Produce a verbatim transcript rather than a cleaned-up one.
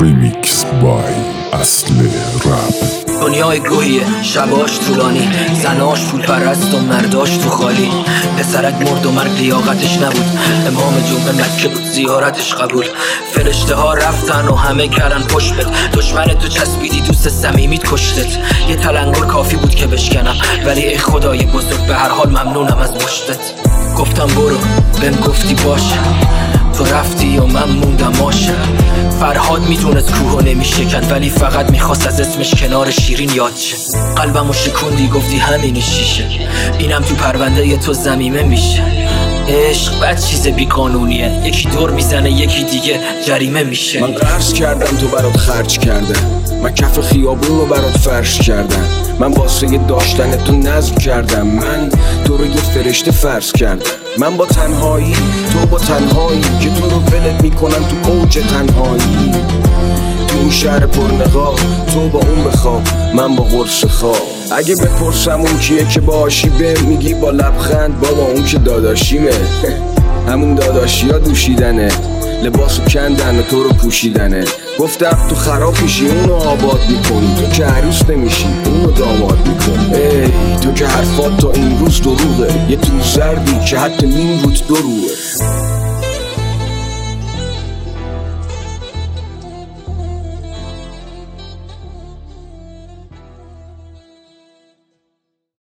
ریمیکس بای اصل رپ. دنیای گوهیه، شباش طولانی، زناش پول پرست و مرداش تو خالی. پسرک مرد و مرگ لیاقتش نبود، امام جمعه مکه بود زیارتش قبول. فرشته ها رفتن و همه کردن پشت بت، دشمن تو چسبیدی دوست صمیمیت کشتت. یه تلنگر کافی بود که بشکنم، ولی ای خدای بزرگ به هر حال ممنونم از مشتت. گفتم برو، بهم گفتی باشه، تو رفتی و من موندم آشه. فرهاد میدونست کوهو نمیشکند، ولی فقط میخواست از اسمش کنار شیرین یاد شه. قلبمو شکوندی گفتی همین شیشه، اینم تو پرونده تو ضمیمه میشه. عشق بد چیز بی قانونیه، یکی دور میزنه یکی دیگه جریمه میشه. من قرض کردم تو برات خرج کردم، من کف خیابون رو برات فرش کردم، من واسه داشتن تو نظم کردم، من تو رو یه فرشته فرض کردم. من با تنهایی، تو با تنهایی، که تو رو ولت میکنم تو اوج تنهایی. تو این شهر پرنقاب، تو با اون بخواب، من با قرص خواب. اگه بپرسم اون کیه که باهاشی به میگی با لبخند بابا اون که داداشیمه. همون داداشی ها دوشیدنه، لباسو کندن و تو رو پوشیدنه. گفتم تو خراب میشی اونو آباد میکنی، تو که عروس نمیشی اونو داماد میکنی. ای تو که حرفات تا این روز دروغه، یه تو زردی که حتی نیم روت دروغه.